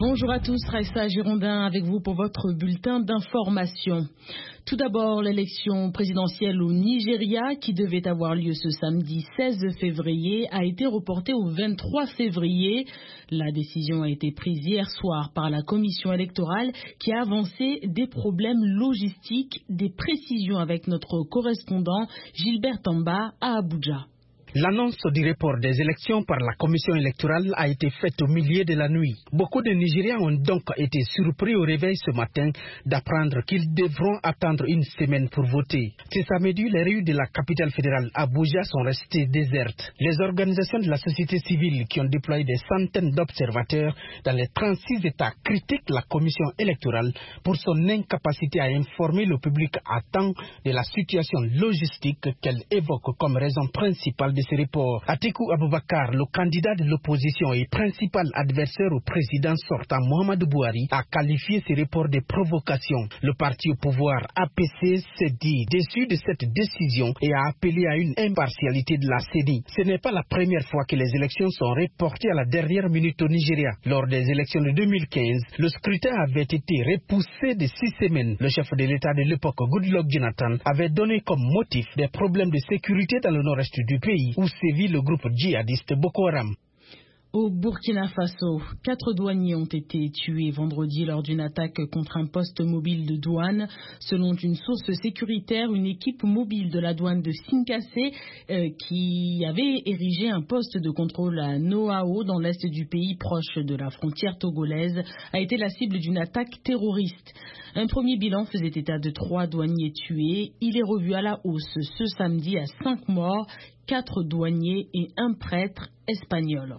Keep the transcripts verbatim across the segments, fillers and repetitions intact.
Bonjour à tous, Raissa Girondin avec vous pour votre bulletin d'information. Tout d'abord, l'élection présidentielle au Nigeria qui devait avoir lieu ce samedi seize février a été reportée au vingt-trois février. La décision a été prise hier soir par la commission électorale qui a avancé des problèmes logistiques, des précisions avec notre correspondant Gilbert Tamba à Abuja. L'annonce du report des élections par la commission électorale a été faite au milieu de la nuit. Beaucoup de Nigériens ont donc été surpris au réveil ce matin d'apprendre qu'ils devront attendre une semaine pour voter. Ce samedi, les rues de la capitale fédérale Abuja sont restées désertes. Les organisations de la société civile qui ont déployé des centaines d'observateurs dans les trente-six États critiquent la commission électorale pour son incapacité à informer le public à temps de la situation logistique qu'elle évoque comme raison principale de ce report. Atiku Abubakar, le candidat de l'opposition et principal adversaire au président sortant Muhammadu Buhari, a qualifié ce report de provocation. Le parti au pouvoir A P C s'est dit déçu de cette décision et a appelé à une impartialité de la C E N I. Ce n'est pas la première fois que les élections sont reportées à la dernière minute au Nigeria. Lors des élections de deux mille quinze, le scrutin avait été repoussé de six semaines. Le chef de l'État de l'époque, Goodluck Jonathan, avait donné comme motif des problèmes de sécurité dans le nord-est du pays, où sévit le groupe djihadiste Boko Haram. Au Burkina Faso, quatre douaniers ont été tués vendredi lors d'une attaque contre un poste mobile de douane. Selon une source sécuritaire, une équipe mobile de la douane de Sinkassé, euh, qui avait érigé un poste de contrôle à Noao, dans l'est du pays proche de la frontière togolaise, a été la cible d'une attaque terroriste. Un premier bilan faisait état de trois douaniers tués. Il est revu à la hausse ce samedi à cinq morts, quatre douaniers et un prêtre espagnol.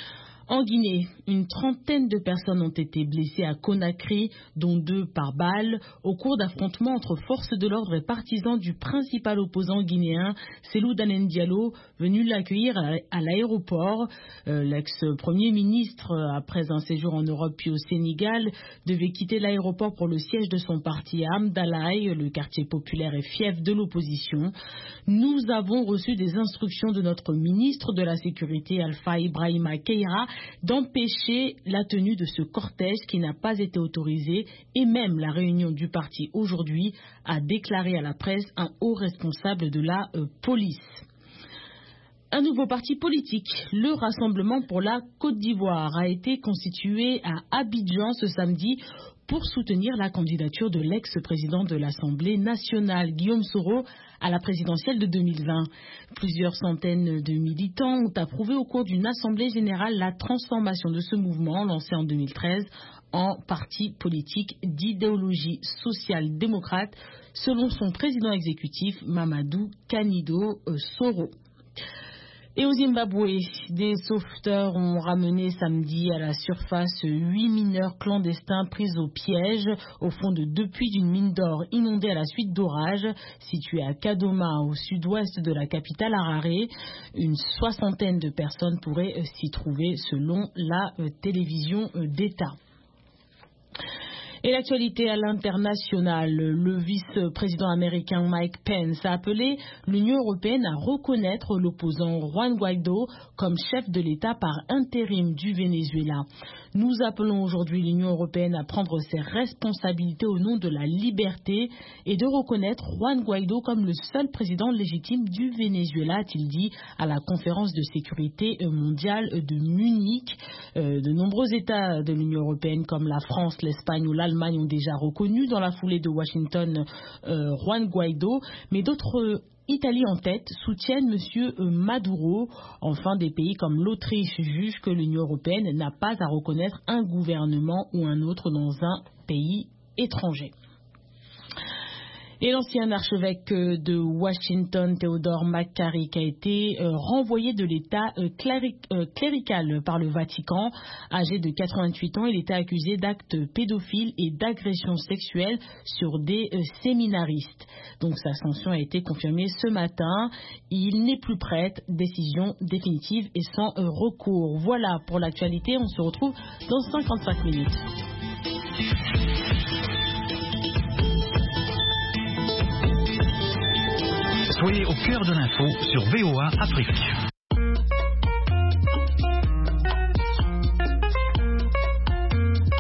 En Guinée, une trentaine de personnes ont été blessées à Conakry, dont deux par balle, au cours d'affrontements entre forces de l'ordre et partisans du principal opposant guinéen, Cellou Dalein Diallo, venu l'accueillir à l'aéroport. Euh, L'ex-premier ministre, après un séjour en Europe puis au Sénégal, devait quitter l'aéroport pour le siège de son parti à Amdalaï, le quartier populaire et fief de l'opposition. Nous avons reçu des instructions de notre ministre de la Sécurité, Alpha Ibrahima Keïra, d'empêcher la tenue de ce cortège qui n'a pas été autorisé, et même la réunion du parti aujourd'hui a déclaré à la presse un haut responsable de la euh, police. Un nouveau parti politique, le Rassemblement pour la Côte d'Ivoire, a été constitué à Abidjan ce samedi pour soutenir la candidature de l'ex-président de l'Assemblée nationale, Guillaume Soro, à la présidentielle de deux mille vingt. Plusieurs centaines de militants ont approuvé au cours d'une assemblée générale la transformation de ce mouvement, lancé en deux mille treize, en parti politique d'idéologie social-démocrate, selon son président exécutif, Mamadou Kanido Soro. Et au Zimbabwe, des sauveteurs ont ramené samedi à la surface huit mineurs clandestins pris au piège au fond de deux puits d'une mine d'or inondée à la suite d'orages située à Kadoma, au sud-ouest de la capitale Harare. Une soixantaine de personnes pourraient s'y trouver selon la télévision d'État. Et l'actualité à l'international, le vice-président américain Mike Pence a appelé l'Union européenne à reconnaître l'opposant Juan Guaidó comme chef de l'État par intérim du Venezuela. Nous appelons aujourd'hui l'Union européenne à prendre ses responsabilités au nom de la liberté et de reconnaître Juan Guaidó comme le seul président légitime du Venezuela, a-t-il dit à la conférence de sécurité mondiale de Munich. Euh, de nombreux États de l'Union européenne comme la France, l'Espagne ou l'Allemagne ont déjà reconnu dans la foulée de Washington euh, Juan Guaidó, mais d'autres, Italie en tête, soutiennent M. Maduro. Enfin, des pays comme l'Autriche jugent que l'Union européenne n'a pas à reconnaître un gouvernement ou un autre dans un pays étranger. Et l'ancien archevêque de Washington, Theodore McCarrick, a été euh, renvoyé de l'état euh, cléri euh, clérical par le Vatican. Âgé de quatre-vingt-huit ans, il était accusé d'actes pédophiles et d'agressions sexuelles sur des euh, séminaristes. Donc sa sanction a été confirmée ce matin. Il n'est plus prêt. Décision définitive et sans euh, recours. Voilà pour l'actualité. On se retrouve dans cinquante-cinq minutes. Soyez au cœur de l'info sur V O A Afrique.